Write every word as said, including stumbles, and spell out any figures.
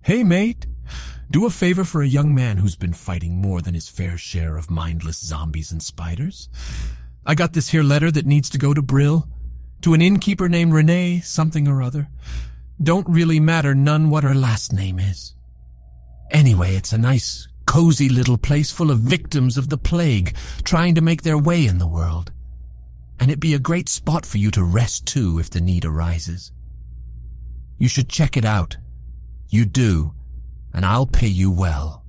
Hey, mate. Do a favor for a young man who's been fighting more than his fair share of mindless zombies and spiders. I got this here letter that needs to go to Brill, to an innkeeper named Renee something or other. Don't really matter none what her last name is. Anyway, it's a nice, cozy little place full of victims of the plague trying to make their way in the world. And it'd be a great spot for you to rest too if the need arises. You should check it out. You do, and I'll pay you well.